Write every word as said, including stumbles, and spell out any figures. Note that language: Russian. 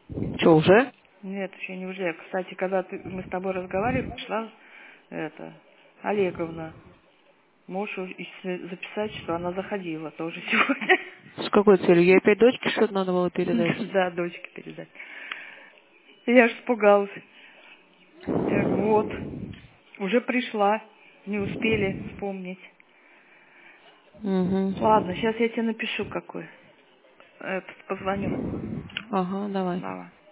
Что, уже? Нет, еще не уже. Кстати, когда ты, мы с тобой разговаривали, пришла это, Олеговна. Можешь у- и с- записать, что она заходила тоже сегодня. С какой целью? Ей опять дочке что-то надо было передать? Да, дочке передать. Я ж испугалась. Я говорю, вот, уже пришла, не успели вспомнить. Угу. Ладно, сейчас я тебе напишу какой. Этот, позвоню. Ага, давай. Давай.